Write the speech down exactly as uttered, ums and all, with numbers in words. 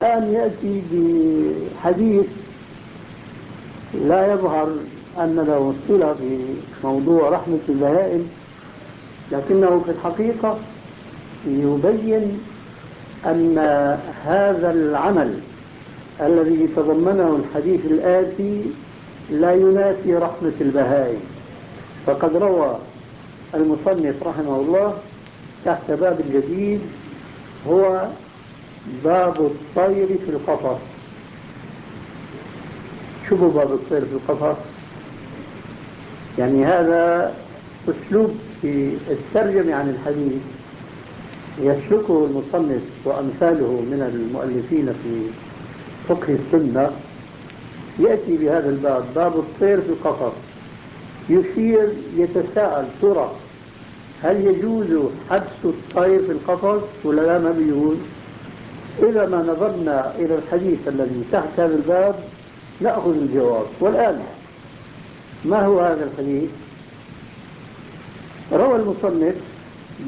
الآن يأتي بحديث لا يظهر أن له صلة بموضوع رحمة البهائم، لكنه في الحقيقة يبين أن هذا العمل الذي تضمنه الحديث الآتي لا ينافي رحمة البهائم. فقد روى المصنف رحمه الله تحت باب جديد هو باب الطير في القفص. شو هو باب الطير في القفص؟ يعني هذا أسلوب في الترجمة عن الحديث يسلكه المصنف وأمثاله من المؤلفين في فقه السنة. يأتي بهذا الباب باب الطير في القفص، يشير يتساءل ترى هل يجوز حبس الطير في القفص ولا لا؟ ما بيجوز. إذا ما نظرنا إلى الحديث الذي تحت هذا الباب نأخذ الجواب. والآن ما هو هذا الحديث؟ روى المصنف